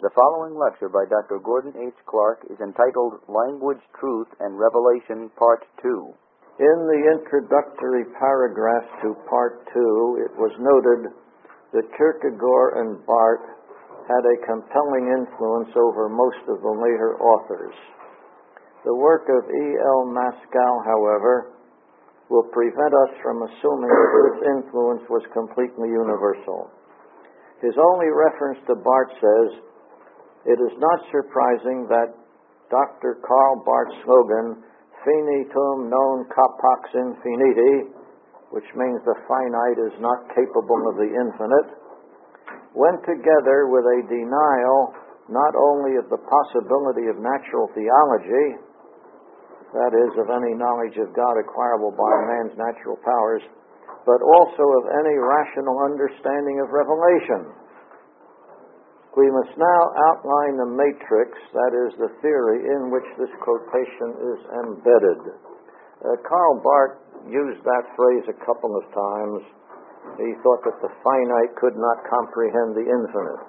The following lecture by Dr. Gordon H. Clark is entitled Language, Truth, and Revelation, Part 2. In the introductory paragraph to Part 2, it was noted that Kierkegaard and Barth had a compelling influence over most of the later authors. The work of E.L. Mascal, however, will prevent us from assuming that this influence was completely universal. His only reference to Barth says, "It is not surprising that Dr. Karl Barth's slogan, Finitum non capax infiniti, which means the finite is not capable of the infinite, went together with a denial not only of the possibility of natural theology, that is, of any knowledge of God acquirable by man's natural powers, but also of any rational understanding of revelation. We must now outline the matrix, that is, the theory in which this quotation is embedded." Karl Barth used that phrase a couple of times. He thought that the finite could not comprehend the infinite.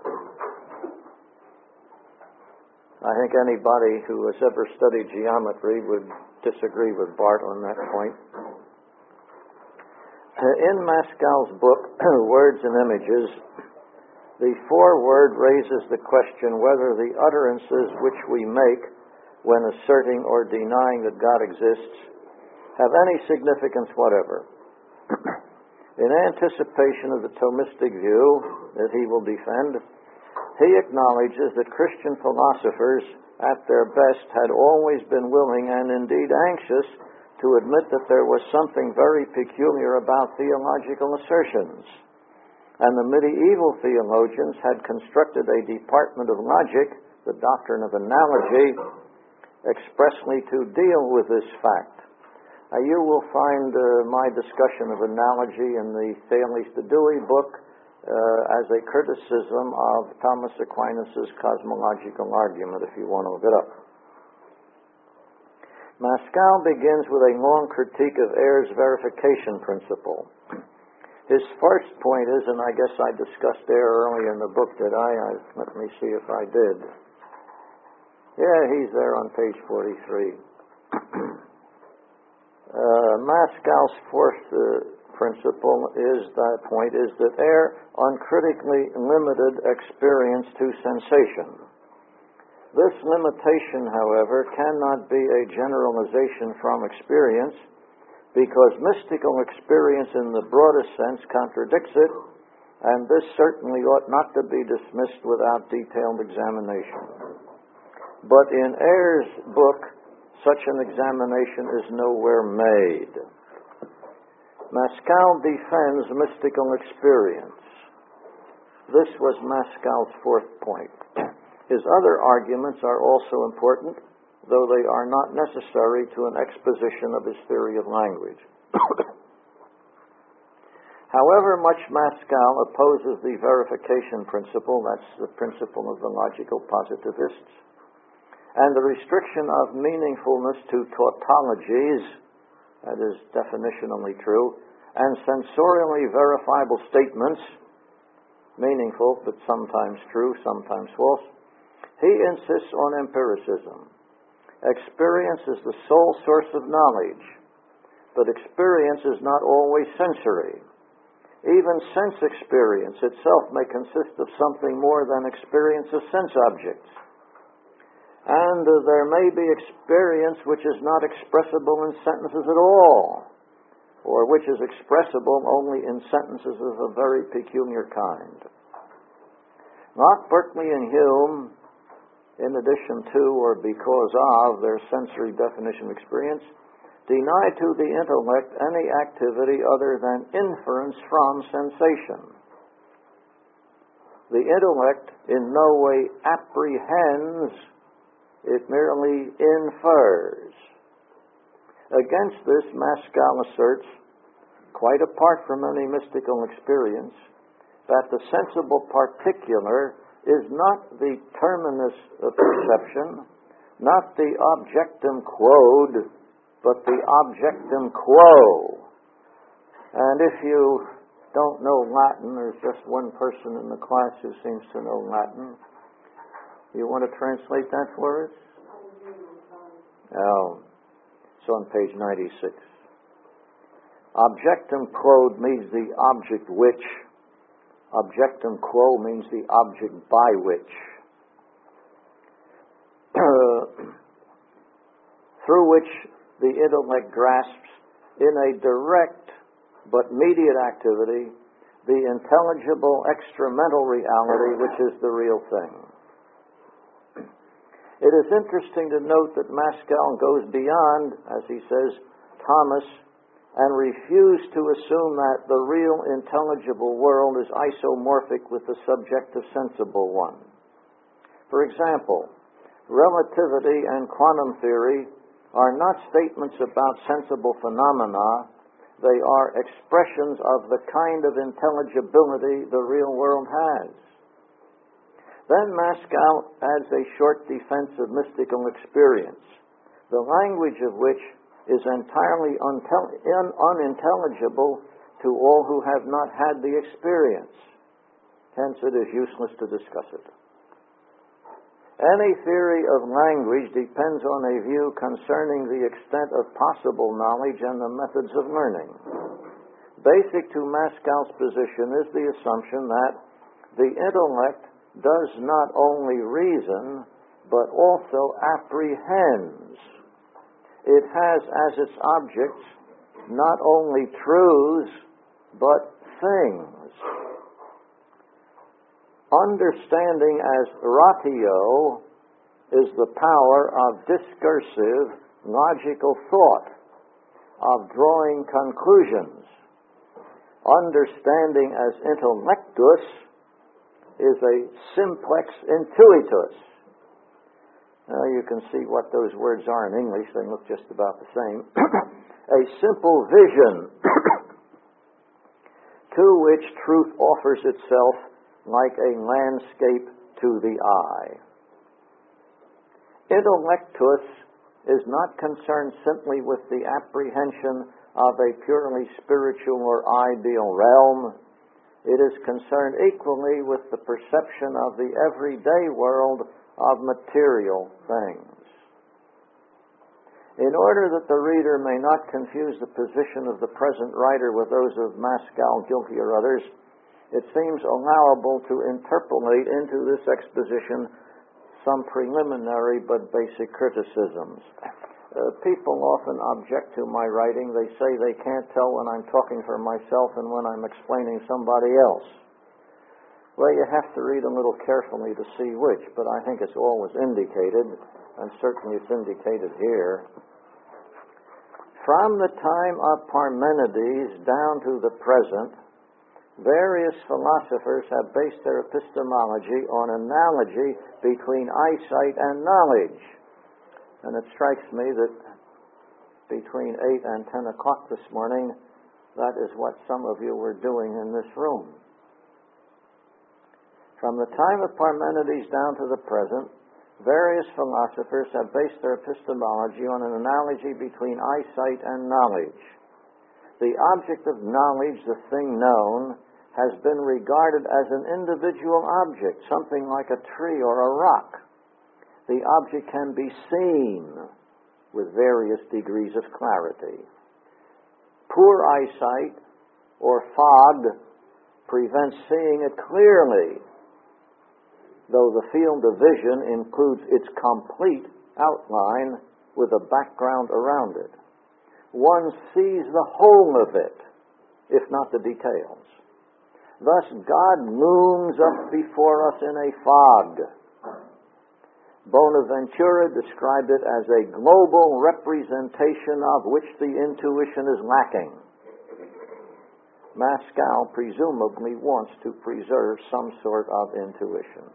I think anybody who has ever studied geometry would disagree with Barth on that point. In Mascal's book, Words and Images, the foreword raises the question whether the utterances which we make when asserting or denying that God exists have any significance whatever. In anticipation of the Thomistic view that he will defend, he acknowledges that Christian philosophers, at their best, had always been willing and indeed anxious to admit that there was something very peculiar about theological assertions. And the medieval theologians had constructed a department of logic, the doctrine of analogy, expressly to deal with this fact. You will find my discussion of analogy in the Thales de Dewey book as a criticism of Thomas Aquinas' cosmological argument, if you want to look it up. Mascal begins with a long critique of Ayres' verification principle. His first point is, and I guess I discussed Ayres earlier in the book, did I? Let me see if I did. Yeah, he's there on page 43. Mascal's fourth principle is that Ayres uncritically limited experience to sensation. This limitation, however, cannot be a generalization from experience, because mystical experience in the broadest sense contradicts it, and this certainly ought not to be dismissed without detailed examination. But in Ayres' book, such an examination is nowhere made. Mascal defends mystical experience. This was Mascal's fourth point. His other arguments are also important, though they are not necessary to an exposition of his theory of language. However much Mascal opposes the verification principle, that's the principle of the logical positivists, and the restriction of meaningfulness to tautologies, that is definitionally true, and sensorially verifiable statements, meaningful but sometimes true, sometimes false, he insists on empiricism. Experience is the sole source of knowledge, but experience is not always sensory. Even sense experience itself may consist of something more than experience of sense objects. And there may be experience which is not expressible in sentences at all, or which is expressible only in sentences of a very peculiar kind. Locke, Berkeley, and Hume, in addition to or because of their sensory definition of experience, deny to the intellect any activity other than inference from sensation. The intellect in no way apprehends, it merely infers. Against this, Mascal asserts, quite apart from any mystical experience, that the sensible particular is not the terminus of perception, not the objectum quod, but the objectum quo. And if you don't know Latin, there's just one person in the class who seems to know Latin. You want to translate that for us? Oh, it's on page 96. Objectum quod means the object which. Objectum quo means the object by which. Through which the intellect grasps in a direct but mediate activity the intelligible extramental reality which is the real thing. It is interesting to note that Maskell goes beyond, as he says, Thomas, and refused to assume that the real intelligible world is isomorphic with the subjective sensible one. For example, relativity and quantum theory are not statements about sensible phenomena. They are expressions of the kind of intelligibility the real world has. Then Maskell adds a short defense of mystical experience, the language of which is entirely unintelligible to all who have not had the experience. Hence, it is useless to discuss it. Any theory of language depends on a view concerning the extent of possible knowledge and the methods of learning. Basic to Maskell's position is the assumption that the intellect does not only reason, but also apprehends. It has as its objects not only truths, but things. Understanding as ratio is the power of discursive, logical thought, of drawing conclusions. Understanding as intellectus is a simplex intuitus. Now you can see what those words are in English. They look just about the same. A simple vision to which truth offers itself like a landscape to the eye. Intellectus is not concerned simply with the apprehension of a purely spiritual or ideal realm. It is concerned equally with the perception of the everyday world of material things. In order that the reader may not confuse the position of the present writer with those of Maskell, Gilkey, or others, it seems allowable to interpolate into this exposition some preliminary but basic criticisms. People often object to my writing. They say they can't tell when I'm talking for myself and when I'm explaining somebody else. Well, you have to read a little carefully to see which, but I think it's always indicated, and certainly it's indicated here. From the time of Parmenides down to the present, various philosophers have based their epistemology on analogy between eyesight and knowledge. And it strikes me that between 8 and 10 o'clock this morning, that is what some of you were doing in this room. From the time of Parmenides down to the present, various philosophers have based their epistemology on an analogy between eyesight and knowledge. The object of knowledge, the thing known, has been regarded as an individual object, something like a tree or a rock. The object can be seen with various degrees of clarity. Poor eyesight or fog prevents seeing it clearly, though the field of vision includes its complete outline with a background around it. One sees the whole of it, if not the details. Thus, God looms up before us in a fog. Bonaventura described it as a global representation of which the intuition is lacking. Maskell presumably wants to preserve some sort of intuition.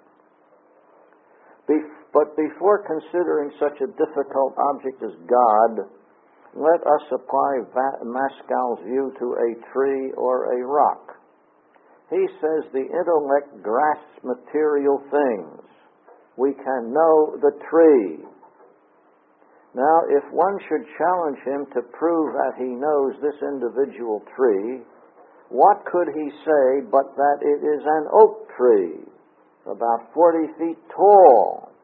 But before considering such a difficult object as God, let us apply Maskell's view to a tree or a rock. He says the intellect grasps material things. We can know the tree. Now, if one should challenge him to prove that he knows this individual tree, what could he say but that it is an oak tree, about 40 feet tall,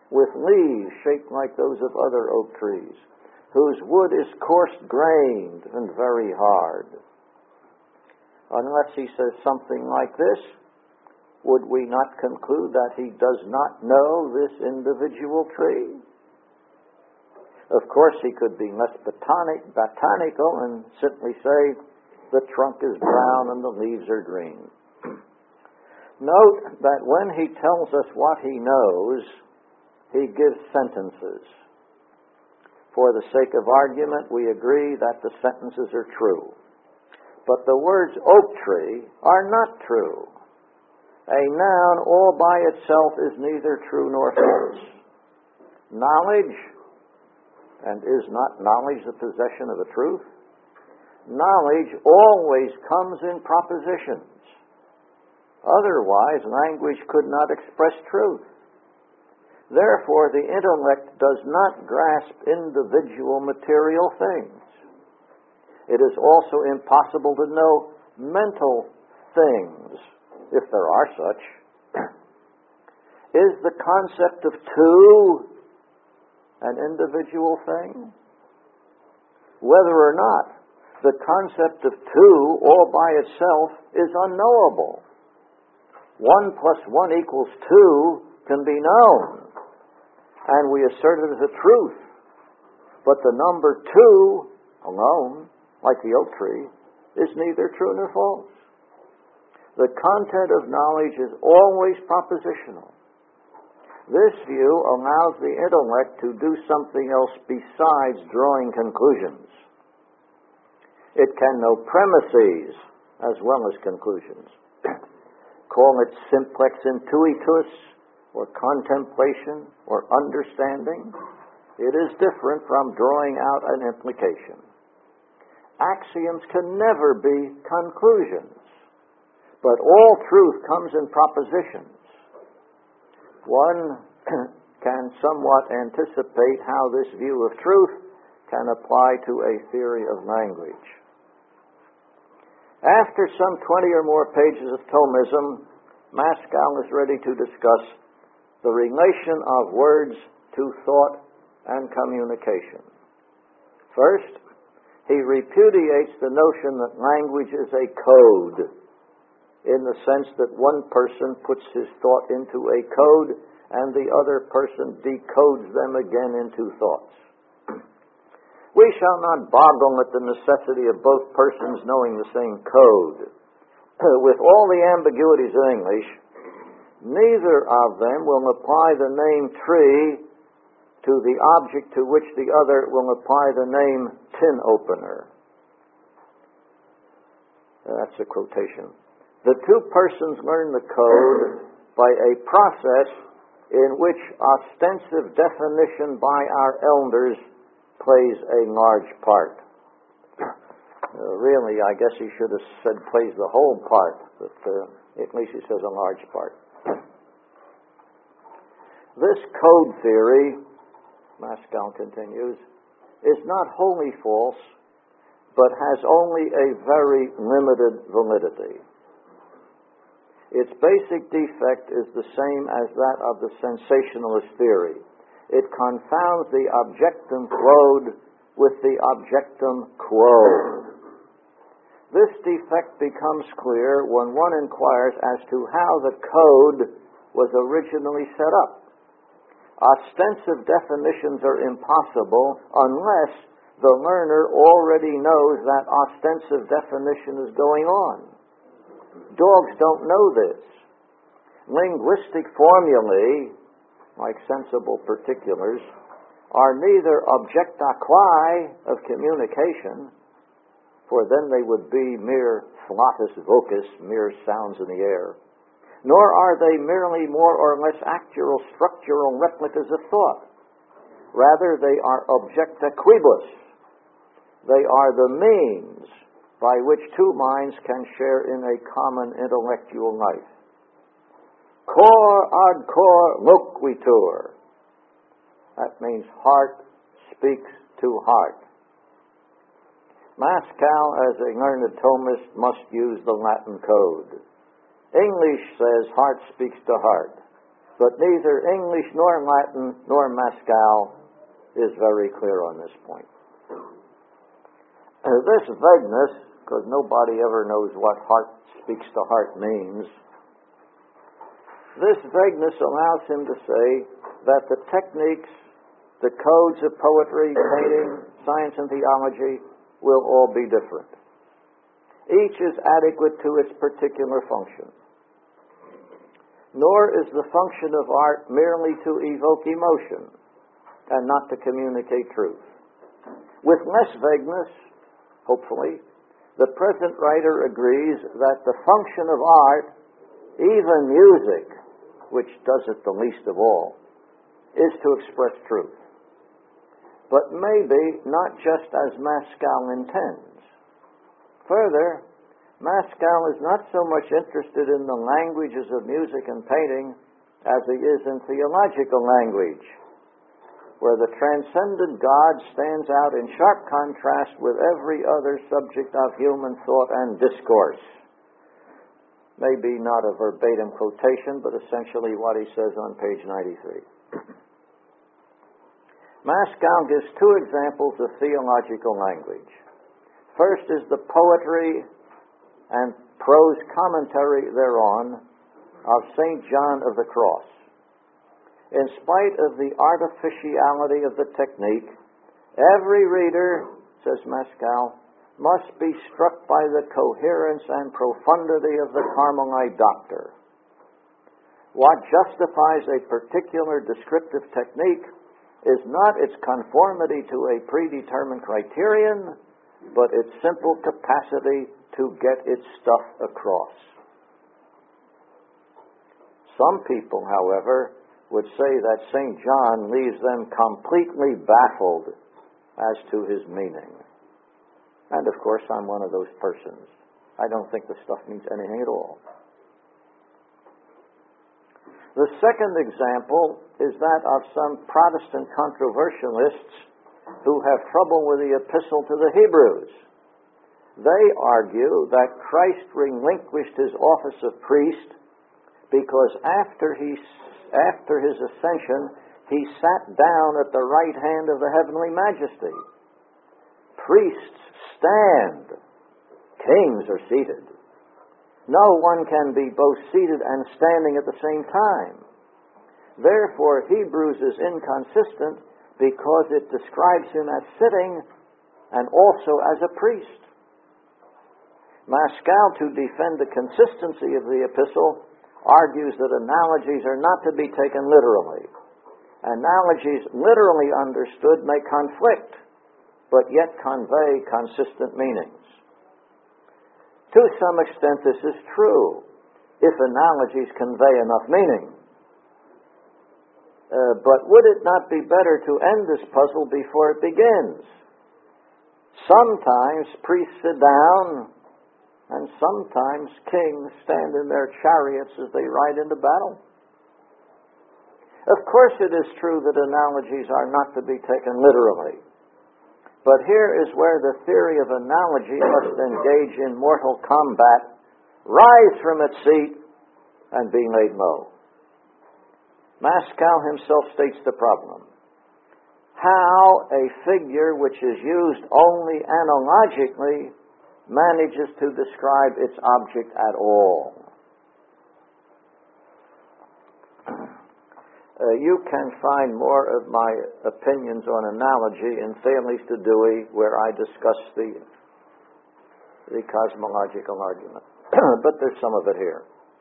with leaves shaped like those of other oak trees, whose wood is coarse-grained and very hard. Unless he says something like this, would we not conclude that he does not know this individual tree? Of course, he could be less botanical and simply say, the trunk is brown and the leaves are green. Note that when he tells us what he knows, he gives sentences. For the sake of argument, we agree that the sentences are true. But the words oak tree are not true. A noun all by itself is neither true nor false. Knowledge, and is not knowledge the possession of a truth? Knowledge always comes in propositions. Otherwise, language could not express truth. Therefore, the intellect does not grasp individual material things. It is also impossible to know mental things, if there are such. Is the concept of two an individual thing? Whether or not, the concept of two all by itself is unknowable. 1 plus 1 equals 2 can be known, and we assert it as a truth. But the number 2 alone, like the oak tree, is neither true nor false. The content of knowledge is always propositional. This view allows the intellect to do something else besides drawing conclusions. It can know premises as well as conclusions. Call it simplex intuitus, or contemplation, or understanding. It is different from drawing out an implication. Axioms can never be conclusions, but all truth comes in propositions. One can somewhat anticipate how this view of truth can apply to a theory of language. After some 20 or more pages of Thomism, Maskell is ready to discuss the relation of words to thought and communication. First, he repudiates the notion that language is a code, in the sense that one person puts his thought into a code and the other person decodes them again into thoughts. We shall not boggle at the necessity of both persons knowing the same code. With all the ambiguities of English, neither of them will apply the name tree to the object to which the other will apply the name tin opener. That's a quotation. The two persons learn the code by a process in which ostensive definition by our elders plays a large part. Really, I guess he should have said plays the whole part, but at least he says a large part. This code theory, Maskell continues, is not wholly false, but has only a very limited validity. Its basic defect is the same as that of the sensationalist theory. It confounds the objectum quod with the objectum quo. This defect becomes clear when one inquires as to how the code was originally set up. Ostensive definitions are impossible unless the learner already knows that ostensive definition is going on. Dogs don't know this. Linguistic formulae, like sensible particulars, are neither objecta quae of communication, for then they would be mere flatus vocus, mere sounds in the air, nor are they merely more or less actual structural replicas of thought. Rather, they are objecta quibus. They are the means by which two minds can share in a common intellectual life. Cor ad cor loquitur. That means heart speaks to heart. Maskell, as a learned Thomist, must use the Latin code. English says heart speaks to heart. But neither English nor Latin nor Maskal is very clear on this point. This vagueness, because nobody ever knows what heart speaks to heart means, this vagueness allows him to say that the techniques, the codes of poetry, painting, science, and theology will all be different. Each is adequate to its particular function. Nor is the function of art merely to evoke emotion and not to communicate truth. With less vagueness, hopefully, the present writer agrees that the function of art, even music, which does it the least of all, is to express truth. But maybe not just as Maskal intends. Further, Maskal is not so much interested in the languages of music and painting as he is in theological language, where the transcendent God stands out in sharp contrast with every other subject of human thought and discourse. Maybe not a verbatim quotation, but essentially what he says on page 93. Maskal gives two examples of theological language. First is the poetry and prose commentary thereon of St. John of the Cross. In spite of the artificiality of the technique, every reader, says Maskal, must be struck by the coherence and profundity of the Carmelite doctor. What justifies a particular descriptive technique is not its conformity to a predetermined criterion, but its simple capacity to get its stuff across. Some people, however, would say that St. John leaves them completely baffled as to his meaning. And of course, I'm one of those persons. I don't think the stuff means anything at all. The second example is that of some Protestant controversialists who have trouble with the epistle to the Hebrews. They argue that Christ relinquished his office of priest because after his ascension, he sat down at the right hand of the heavenly majesty. Priests stand. Kings are seated. No one can be both seated and standing at the same time. Therefore, Hebrews is inconsistent because it describes him as sitting and also as a priest. Maskal, to defend the consistency of the epistle, argues that analogies are not to be taken literally. Analogies literally understood may conflict, but yet convey consistent meanings. To some extent, this is true, if analogies convey enough meaning. But would it not be better to end this puzzle before it begins? Sometimes priests sit down, and sometimes kings stand in their chariots as they ride into battle. Of course it is true that analogies are not to be taken literally. But here is where the theory of analogy must engage in mortal combat, rise from its seat, and be laid low. Maskal himself states the problem. How a figure which is used only analogically manages to describe its object at all. You can find more of my opinions on analogy in Thales de Dewey, where I discuss the cosmological argument. But there's some of it here.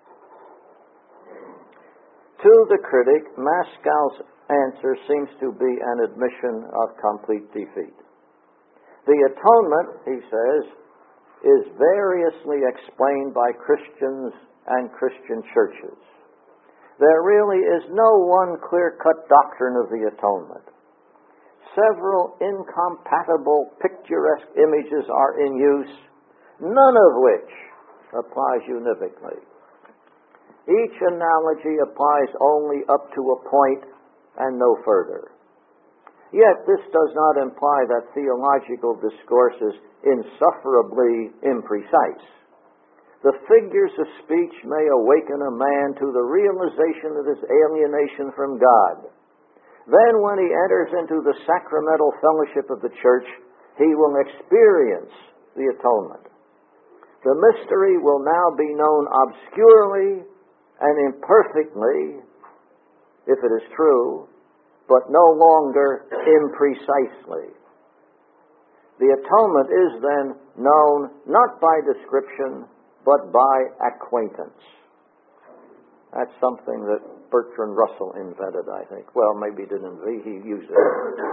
To the critic, Maskal's answer seems to be an admission of complete defeat. The atonement, he says, is variously explained by Christians and Christian churches. There really is no one clear-cut doctrine of the atonement. Several incompatible, picturesque images are in use, none of which applies univocally. Each analogy applies only up to a point and no further. Yet this does not imply that theological discourse is insufferably imprecise. the figures of speech may awaken a man to the realization of his alienation from God. Then when he enters into the sacramental fellowship of the church, he will experience the atonement. The mystery will now be known obscurely and imperfectly, if it is true, but no longer imprecisely. The atonement is then known not by description, but by acquaintance. That's something that Bertrand Russell invented, I think. Well, maybe he didn't invent it, he used it.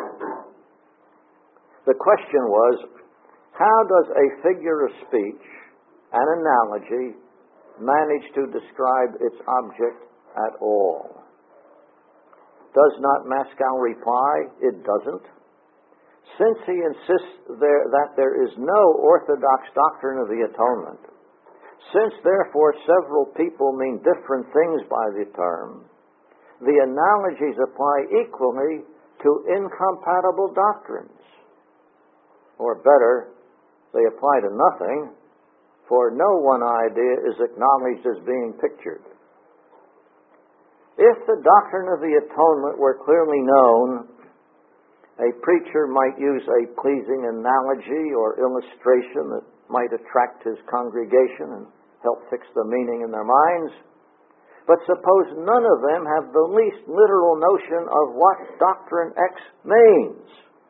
The question was, how does a figure of speech, an analogy, manage to describe its object at all? Does not Maskell reply, it doesn't? Since he insists that there is no orthodox doctrine of the atonement, since therefore several people mean different things by the term, the analogies apply equally to incompatible doctrines. Or better, they apply to nothing, for no one idea is acknowledged as being pictured. If the doctrine of the atonement were clearly known, a preacher might use a pleasing analogy or illustration that might attract his congregation and help fix the meaning in their minds. But suppose none of them have the least literal notion of what doctrine X means.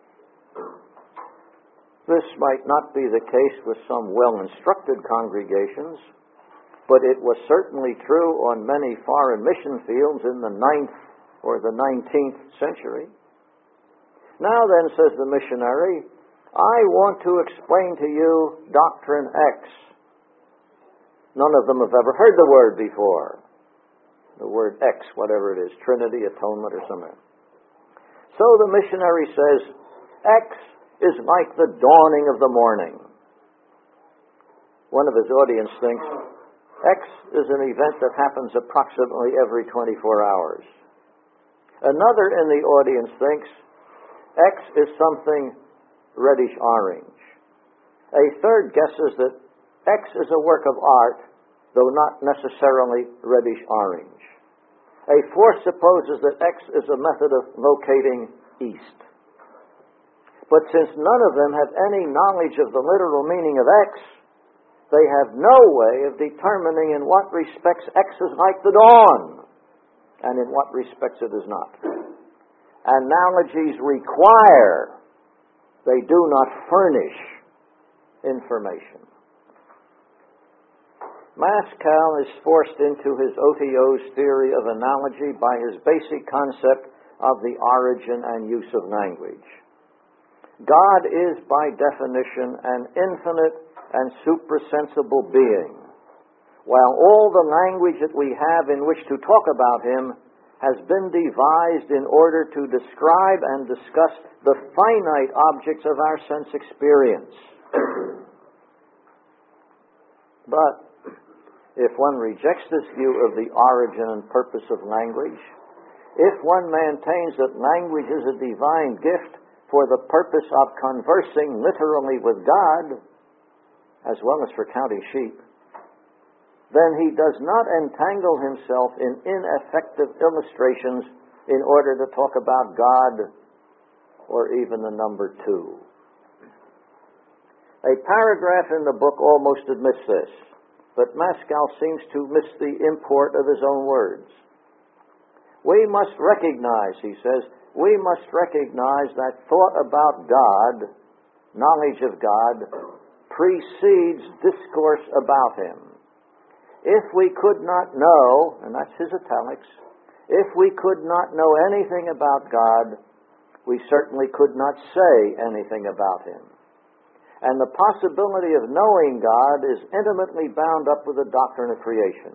This might not be the case with some well-instructed congregations, but it was certainly true on many foreign mission fields in the 9th or the 19th century. Now then, says the missionary, I want to explain to you doctrine X. None of them have ever heard the word before. The word X, whatever it is, Trinity, atonement, or something. So the missionary says, X is like the dawning of the morning. One of his audience thinks, X is an event that happens approximately every 24 hours. Another in the audience thinks X is something reddish-orange. A third guesses that X is a work of art, though not necessarily reddish-orange. A fourth supposes that X is a method of locating east. But since none of them have any knowledge of the literal meaning of X, they have no way of determining in what respects X is like the dawn, and in what respects it is not. Analogies require, they do not furnish information. Maskell is forced into his OTO's theory of analogy by his basic concept of the origin and use of language. God is, by definition, an infinite and suprasensible being, while all the language that we have in which to talk about Him has been devised in order to describe and discuss the finite objects of our sense experience. But if one rejects this view of the origin and purpose of language, if one maintains that language is a divine gift for the purpose of conversing literally with God, as well as for counting sheep, then he does not entangle himself in ineffective illustrations in order to talk about God or even the number 2. A paragraph in the book almost admits this, but Maskell seems to miss the import of his own words. We must recognize, he says, we must recognize that thought about God, knowledge of God, precedes discourse about Him. If we could not know, and that's his italics, if we could not know anything about God, we certainly could not say anything about Him. And the possibility of knowing God is intimately bound up with the doctrine of creation.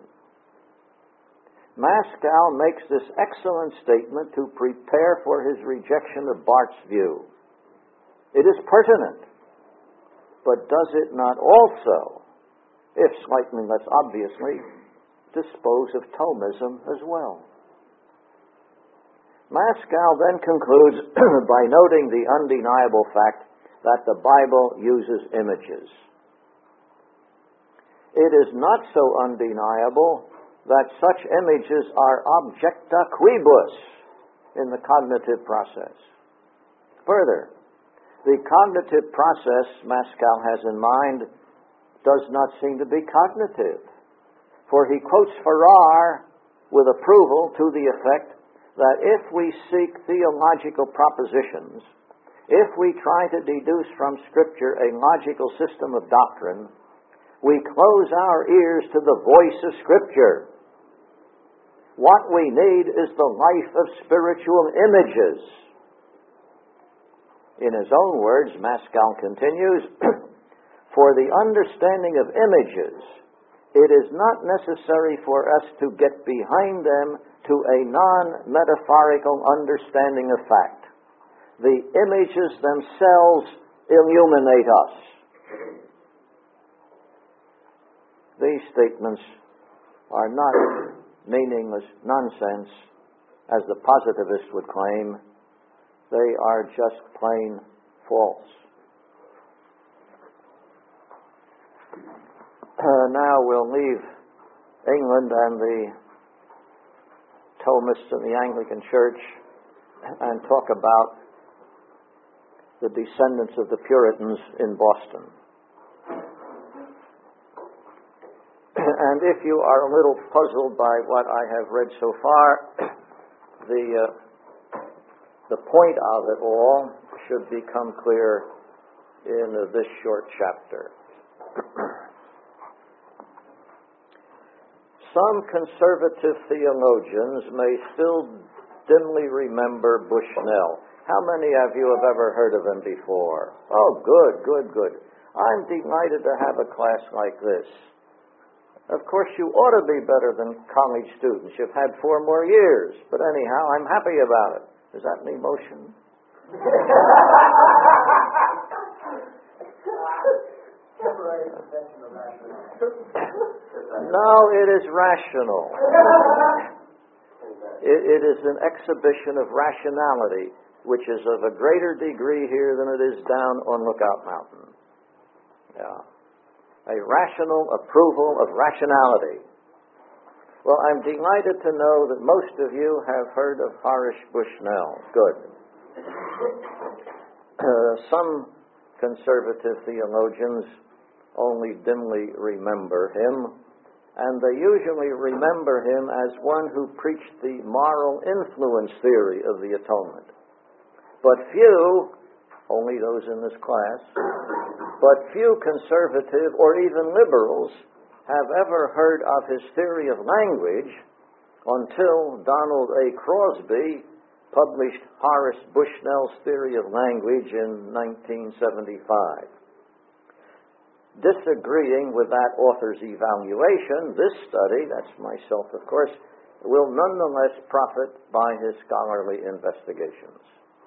Maskell makes this excellent statement to prepare for his rejection of Barth's view. It is pertinent, but does it not also, if slightly less obviously, dispose of Thomism as well? Maskell then concludes by noting the undeniable fact that the Bible uses images. it is not so undeniable that such images are objecta quibus in the cognitive process. Further, the cognitive process Maskell has in mind does not seem to be cognitive, for he quotes Farrar with approval to the effect that if we seek theological propositions, if we try to deduce from Scripture a logical system of doctrine, we close our ears to the voice of Scripture. What we need is the life of spiritual images. In his own words, Maskell continues, for the understanding of images, it is not necessary for us to get behind them to a non-metaphorical understanding of fact. The images themselves illuminate us. These statements are not meaningless nonsense, as the positivist would claim. They are just plain false. Now we'll leave England and the Thomists and the Anglican Church and talk about the descendants of the Puritans in Boston. And if you are a little puzzled by what I have read so far, the point of it all should become clear in this short chapter. Some conservative theologians may still dimly remember Bushnell. How many of you have ever heard of him before? Oh, good. I'm delighted to have a class like this. Of course, you ought to be better than college students. You've had 4 more years. But anyhow, I'm happy about it. Is that an emotion? No, it is rational. It is an exhibition of rationality, which is of a greater degree here than it is down on Lookout Mountain. Yeah. A rational approval of rationality. Well, I'm delighted to know that most of you have heard of Horace Bushnell. Good. Some conservative theologians only dimly remember him, and they usually remember him as one who preached the moral influence theory of the atonement. But few, only those in this class, but few conservative or even liberals have ever heard of his theory of language until Donald A. Crosby published Horace Bushnell's Theory of Language in 1975. Disagreeing with that author's evaluation, this study, that's myself of course, will nonetheless profit by his scholarly investigations.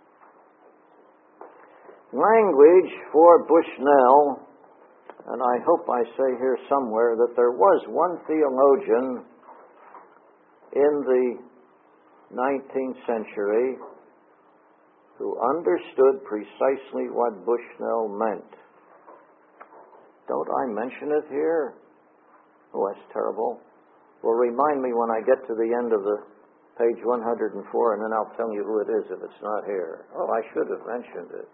Language for Bushnell, and I hope I say here somewhere that there was one theologian in the 19th century who understood precisely what Bushnell meant. Don't I mention it here? Oh, that's terrible. Well, remind me when I get to the end of the page 104, and then I'll tell you who it is if it's not here. Oh, I should have mentioned it.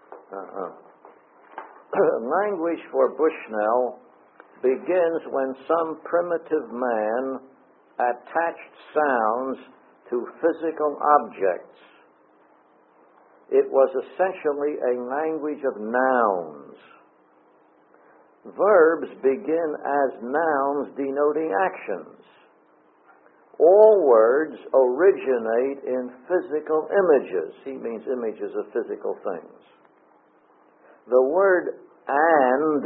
Language for Bushnell begins when some primitive man attached sounds to physical objects. It was essentially a language of nouns. Verbs begin as nouns denoting actions. All words originate in physical images. He means images of physical things. The word "and"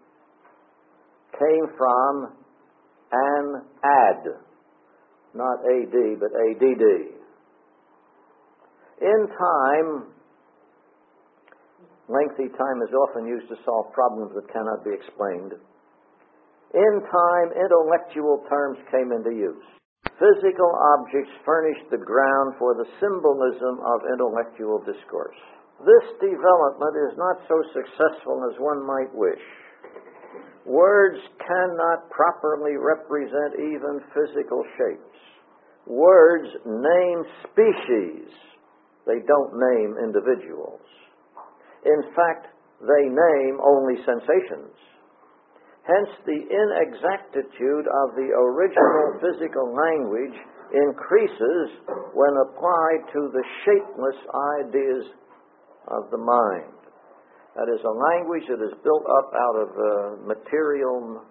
came from an ad, not A-D, but A-D-D. In time, lengthy time is often used to solve problems that cannot be explained. In time, intellectual terms came into use. Physical objects furnished the ground for the symbolism of intellectual discourse. This development is not so successful as one might wish. Words cannot properly represent even physical shapes. Words name species. They don't name individuals. In fact, they name only sensations. Hence, the inexactitude of the original physical language increases when applied to the shapeless ideas of the mind. That is, a language that is built up out of material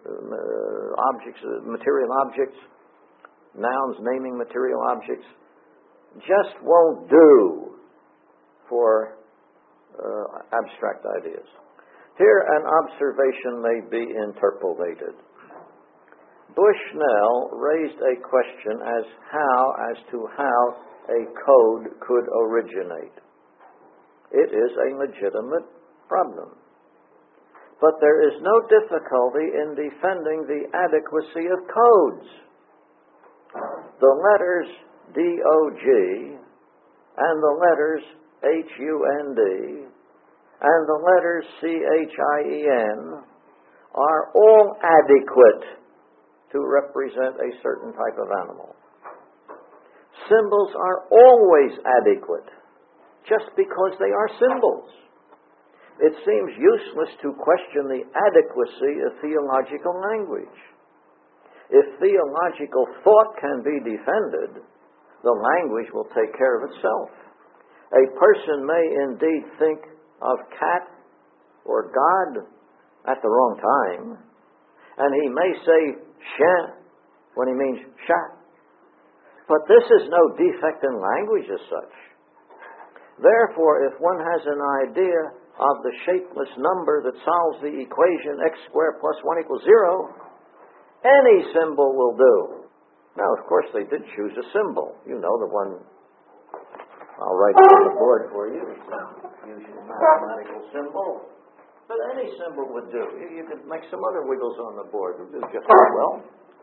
objects, nouns naming material objects, just won't do for abstract ideas. Here an observation may be interpolated. Bushnell raised a question as to how a code could originate. It is a legitimate problem. But there is no difficulty in defending the adequacy of codes. The letters D-O-G and the letters H-U-N-D and the letters C-H-I-E-N are all adequate to represent a certain type of animal. Symbols are always adequate, just because they are symbols. It seems useless to question the adequacy of theological language. If theological thought can be defended, the language will take care of itself. A person may indeed think of cat or God at the wrong time, and he may say chien when he means chat. But this is no defect in language as such. Therefore, if one has an idea of the shapeless number that solves the equation x squared plus 1 equals 0, any symbol will do. Now, of course, they did choose a symbol. You know, the one I'll write it on the board for you. It's a usual mathematical symbol. But any symbol would do. You could make some other wiggles on the board. It would do just as well.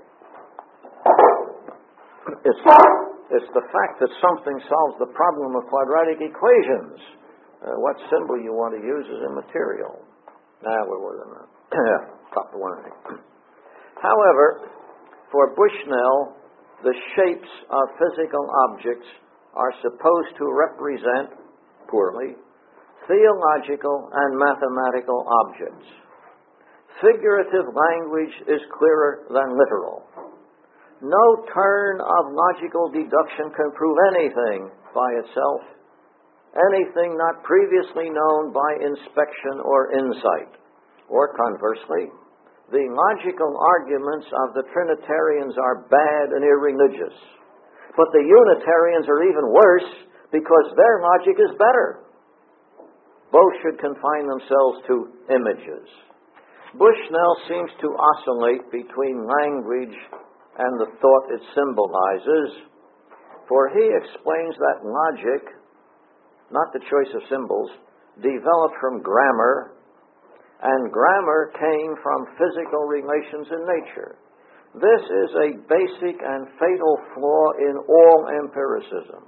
It's the fact that something solves the problem of quadratic equations. What symbol you want to use is immaterial. Where was I now? Stop the one. However, for Bushnell, the shapes of physical objects are supposed to represent, poorly, theological and mathematical objects. Figurative language is clearer than literal. No turn of logical deduction can prove anything by itself, anything not previously known by inspection or insight. Or conversely, the logical arguments of the Trinitarians are bad and irreligious. But the Unitarians are even worse because their logic is better. Both should confine themselves to images. Bushnell seems to oscillate between language and the thought it symbolizes, for he explains that logic, not the choice of symbols, developed from grammar, and grammar came from physical relations in nature. This is a basic and fatal flaw in all empiricism.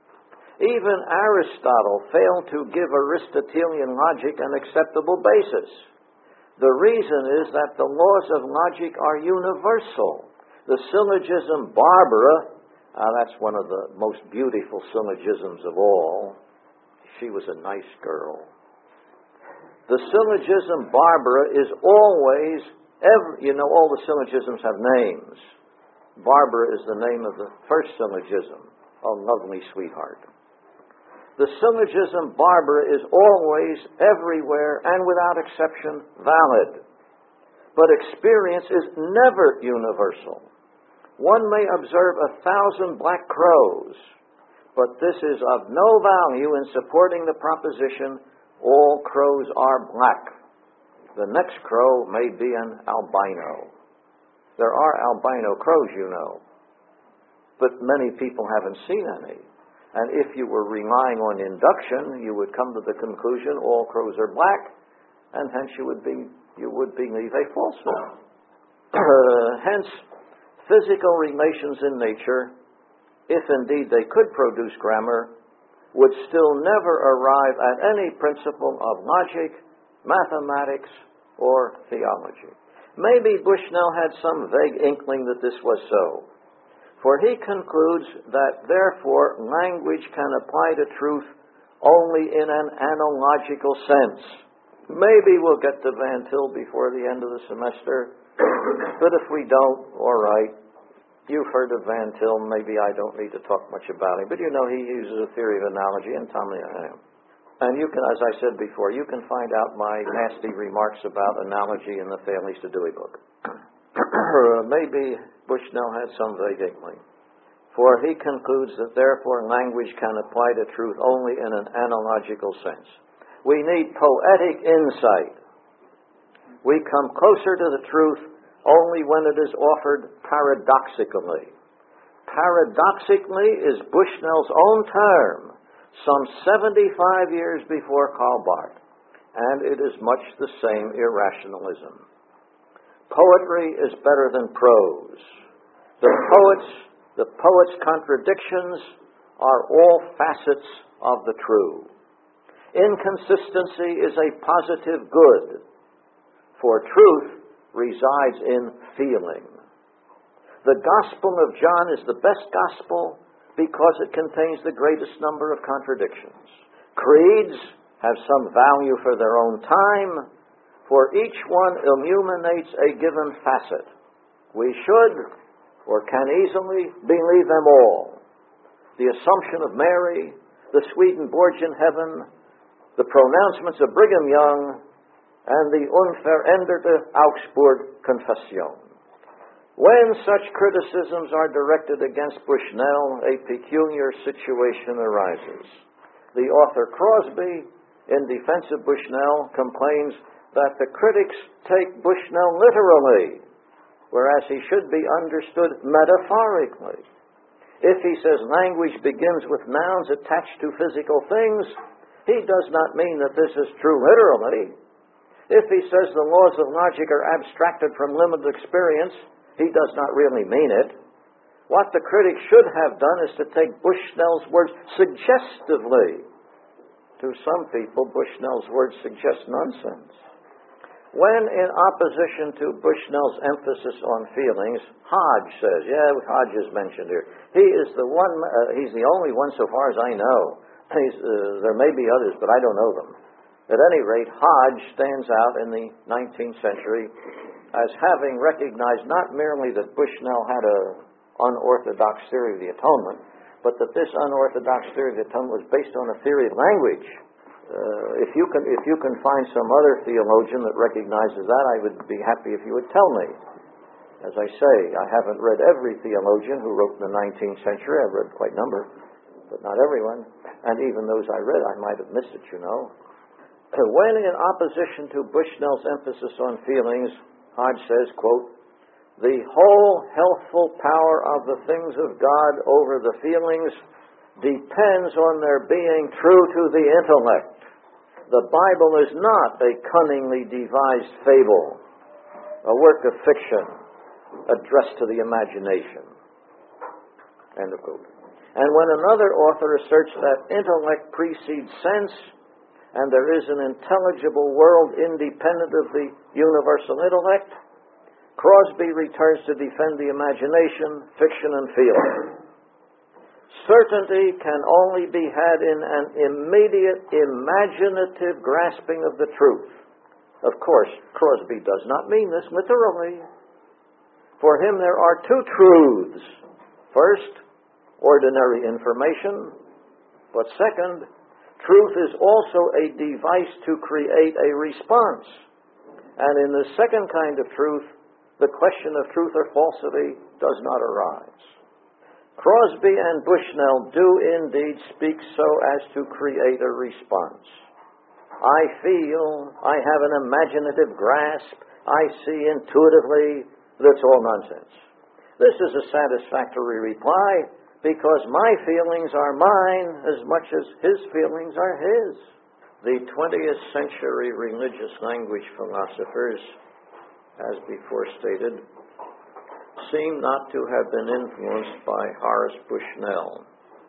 Even Aristotle failed to give Aristotelian logic an acceptable basis. The reason is that the laws of logic are universal. The syllogism Barbara, that's one of the most beautiful syllogisms of all. She was a nice girl. The syllogism Barbara is always, all the syllogisms have names. Barbara is the name of the first syllogism, oh, lovely sweetheart. The syllogism Barbara is always, everywhere, and without exception, valid. But experience is never universal. One may observe 1,000 black crows, but this is of no value in supporting the proposition all crows are black. The next crow may be an albino. There are albino crows, you know, but many people haven't seen any. And if you were relying on induction, you would come to the conclusion all crows are black, and hence you would believe a falsehood. Hence, physical relations in nature, if indeed they could produce grammar, would still never arrive at any principle of logic, mathematics, or theology. Maybe Bushnell had some vague inkling that this was so, for he concludes that, therefore, language can apply to truth only in an analogical sense. Maybe we'll get to Van Til before the end of the semester, but if we don't, all right. You've heard of Van Til. Maybe I don't need to talk much about him, but you know he uses a theory of analogy, and Tommy I am. And you can, as I said before, you can find out my nasty remarks about analogy in the Thales to Dewey book. Maybe Bushnell had some vague inkling, for he concludes that therefore language can apply to truth only in an analogical sense. We need poetic insight. We come closer to the truth only when it is offered paradoxically. Paradoxically is Bushnell's own term, some 75 years before Karl Barth, and it is much the same irrationalism. Poetry is better than prose. The poet's contradictions are all facets of the true. Inconsistency is a positive good, for truth resides in feeling. The Gospel of John is the best gospel because it contains the greatest number of contradictions. Creeds have some value for their own time, for each one illuminates a given facet. We should, or can easily, believe them all. The Assumption of Mary, the Swedenborgian heaven, the pronouncements of Brigham Young, and the Unveränderte Augsburg Confession. When such criticisms are directed against Bushnell, a peculiar situation arises. The author Crosby, in defense of Bushnell, complains that the critics take Bushnell literally, whereas he should be understood metaphorically. If he says language begins with nouns attached to physical things, he does not mean that this is true literally. If he says the laws of logic are abstracted from limited experience, he does not really mean it. What the critic should have done is to take Bushnell's words suggestively. To some people, Bushnell's words suggest nonsense. When in opposition to Bushnell's emphasis on feelings, Hodge says, Hodge is mentioned here. He is the one, he's the only one so far as I know. There may be others, but I don't know them. At any rate, Hodge stands out in the 19th century as having recognized not merely that Bushnell had an unorthodox theory of the atonement, but that this unorthodox theory of the atonement was based on a theory of language. If you can find some other theologian that recognizes that, I would be happy if you would tell me. As I say, I haven't read every theologian who wrote in the 19th century. I've read quite a number, but not everyone. And even those I read, I might have missed it, you know. When in opposition to Bushnell's emphasis on feelings, Hodge says, quote, "The whole healthful power of the things of God over the feelings depends on their being true to the intellect. The Bible is not a cunningly devised fable, a work of fiction addressed to the imagination." End of quote. And when another author asserts that intellect precedes sense, and there is an intelligible world independent of the universal intellect, Crosby returns to defend the imagination, fiction, and feeling. Certainty can only be had in an immediate, imaginative grasping of the truth. Of course, Crosby does not mean this literally. For him, there are two truths. First, ordinary information. But second, truth is also a device to create a response. And in the second kind of truth, the question of truth or falsity does not arise. Crosby and Bushnell do indeed speak so as to create a response. I feel, I have an imaginative grasp, I see intuitively, that's all nonsense. This is a satisfactory reply because my feelings are mine as much as his feelings are his. The 20th century religious language philosophers, as before stated, seem not to have been influenced by Horace Bushnell.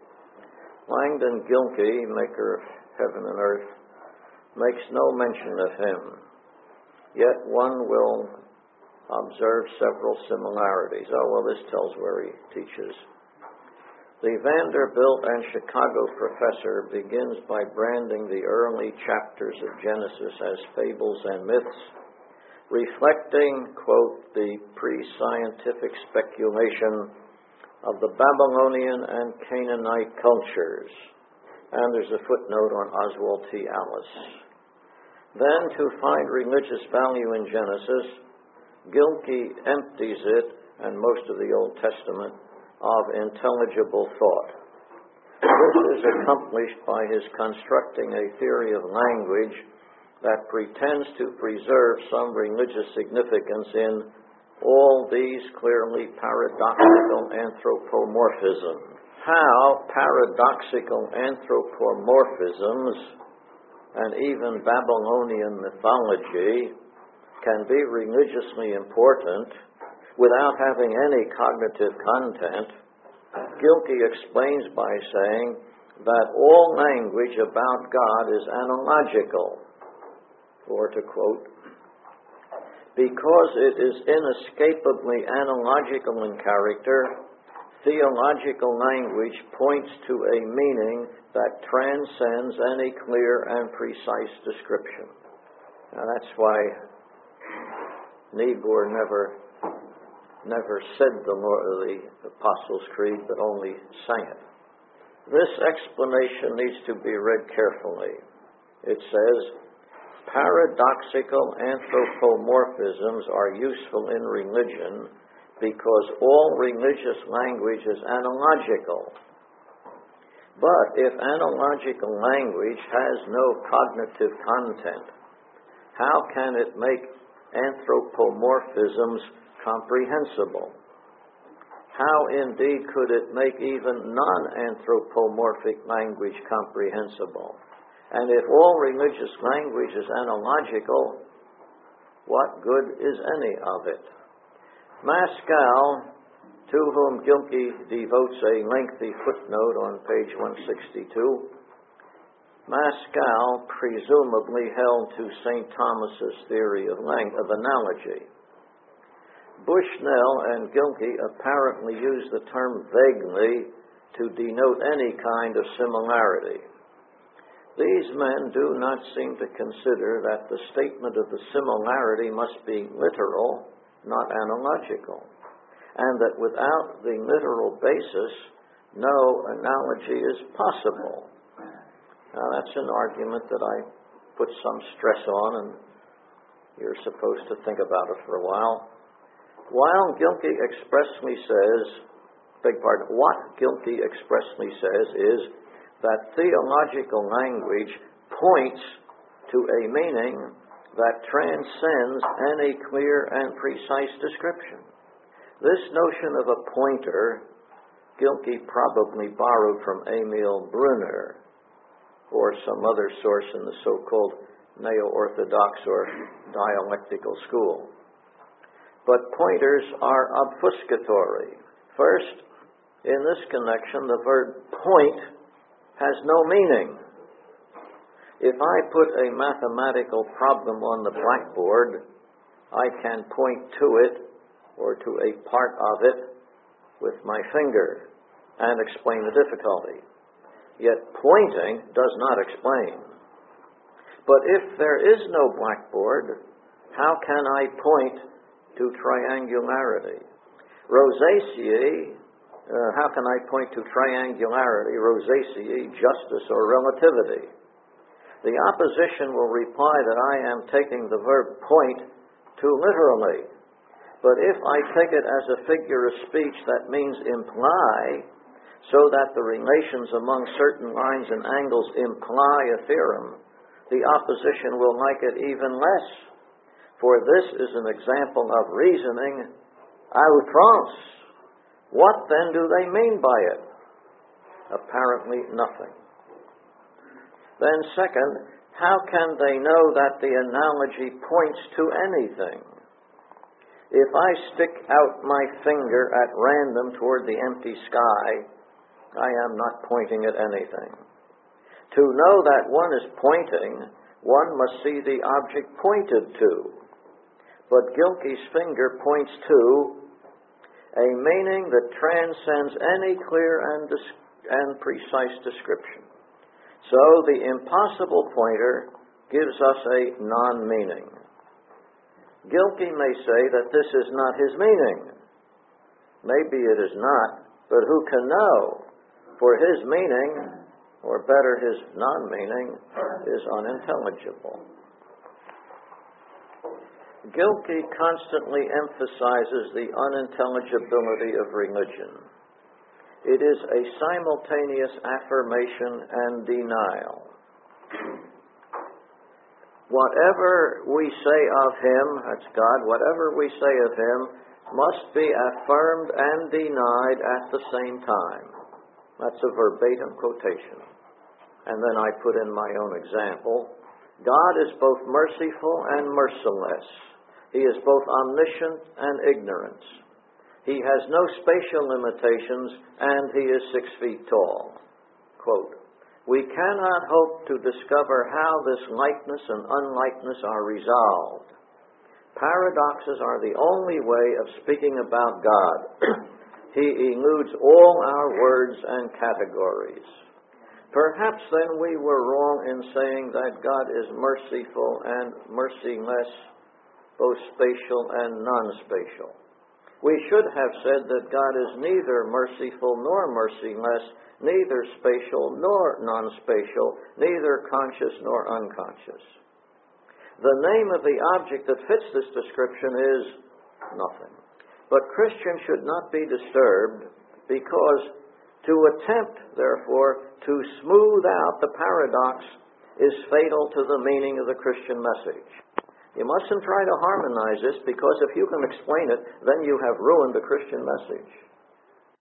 Langdon Gilkey, maker of heaven and earth, makes no mention of him. yet one will observe several similarities. Oh, well, this tells where he teaches. The Vanderbilt and Chicago professor begins by branding the early chapters of Genesis as fables and myths, reflecting, quote, the pre-scientific speculation of the Babylonian and Canaanite cultures. And there's a footnote on Oswald T. Allis. Then, to find religious value in Genesis, Gilkey empties it, and most of the Old Testament, of intelligible thought. This is accomplished by his constructing a theory of language that pretends to preserve some religious significance in all these clearly paradoxical anthropomorphisms. How paradoxical anthropomorphisms and even Babylonian mythology can be religiously important without having any cognitive content, Gilkey explains by saying that all language about God is analogical, or to quote, because it is inescapably analogical in character, theological language points to a meaning that transcends any clear and precise description. Now that's why Niebuhr never said the Apostles' Creed, but only sang it. This explanation needs to be read carefully. It says, paradoxical anthropomorphisms are useful in religion because all religious language is analogical. But if analogical language has no cognitive content, how can it make anthropomorphisms comprehensible? How indeed could it make even non-anthropomorphic language comprehensible? And if all religious language is analogical, what good is any of it? Maskell, to whom Gilkey devotes a lengthy footnote on page 162, Maskell presumably held to St. Thomas's theory of analogy. Bushnell and Gilkey apparently use the term vaguely to denote any kind of similarity. These men do not seem to consider that the statement of the similarity must be literal, not analogical, and that without the literal basis, no analogy is possible. Now, that's an argument that I put some stress on, and you're supposed to think about it for a while. What Gilkey expressly says is that theological language points to a meaning that transcends any clear and precise description. This notion of a pointer, Gilkey probably borrowed from Emil Brunner or some other source in the so-called neo-orthodox or dialectical school. But pointers are obfuscatory. First, in this connection, the verb point has no meaning. If I put a mathematical problem on the blackboard, I can point to it or to a part of it with my finger and explain the difficulty. Yet pointing does not explain. But if there is no blackboard, how can I point to triangularity? How can I point to triangularity, rosaceae, justice, or relativity? The opposition will reply that I am taking the verb point too literally. But if I take it as a figure of speech that means imply, so that the relations among certain lines and angles imply a theorem, the opposition will like it even less. For this is an example of reasoning à outrance. What then do they mean by it? Apparently nothing. Then second, how can they know that the analogy points to anything? If I stick out my finger at random toward the empty sky, I am not pointing at anything. To know that one is pointing, one must see the object pointed to. but Gilkey's finger points to a meaning that transcends any clear and precise description. So the impossible pointer gives us a non-meaning. Gilkey may say that this is not his meaning. Maybe it is not, but who can know? For his meaning, or better, his non-meaning, is unintelligible. Gilkey constantly emphasizes the unintelligibility of religion. It is a simultaneous affirmation and denial. Whatever we say of him, that's God, whatever we say of him must be affirmed and denied at the same time. That's a verbatim quotation. And then I put in my own example. God is both merciful and merciless. He is both omniscient and ignorant. He has no spatial limitations, and he is 6 feet tall. Quote, we cannot hope to discover how this likeness and unlikeness are resolved. Paradoxes are the only way of speaking about God. He eludes all our words and categories. Perhaps then we were wrong in saying that God is merciful and merciless, both spatial and non-spatial. We should have said that God is neither merciful nor merciless, neither spatial nor non-spatial, neither conscious nor unconscious. The name of the object that fits this description is nothing. But Christians should not be disturbed, because to attempt, therefore, to smooth out the paradox is fatal to the meaning of the Christian message. You mustn't try to harmonize this, because if you can explain it, then you have ruined the Christian message.